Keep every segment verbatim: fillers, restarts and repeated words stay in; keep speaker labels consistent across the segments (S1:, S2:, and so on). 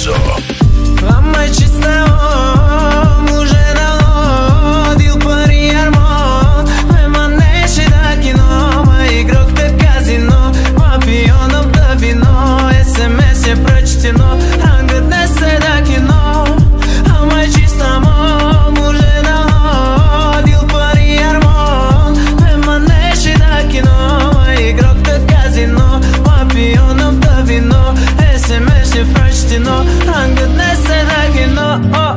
S1: Rizzo.
S2: А мой чисто он уже давно дил пари армон. Веманеши да кино, мой игрок да казино. Мапионом да вино, смс е прочтено. Ранга днес е да кино. А мой чисто он уже давно дил пари армон. Веманеши да кино, мой игрок да казино. Мапионом да вино, смс е прочтено. Ранга днес е да кино.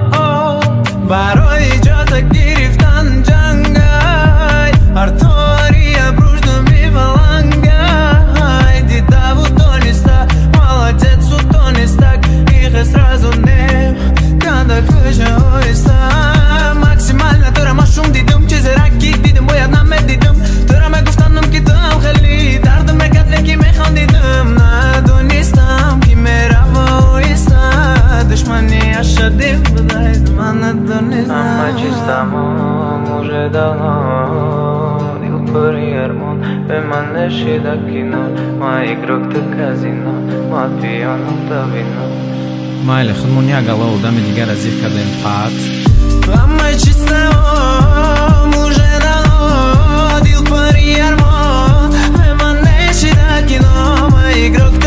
S2: Барой идет Акири в Танджангай. Артория бружно ми валангай. Дитаву тониста, молодец у тонистак. Их е сразу не, когда клыша оиста. Максимально тора машум дидум, чизе раки дидум, боят на ме дидум. Тора ме гуфтанум кидам хали, дарда ме катле ки ме хан дидум. На донистам ки ме рава оиста. Душмани ашадим, бадай дмана донистам.
S3: Ама чиста мом уже давно дил пари армон. Веманеши да кино, мой игрок да казино. Мапионом да вино.
S4: Майли, خودمون یک علاوه دم دیگر از یک کدیم پات.
S2: А мой чисто он уже давно дил пари армон. Веманеши да кино, мой игрок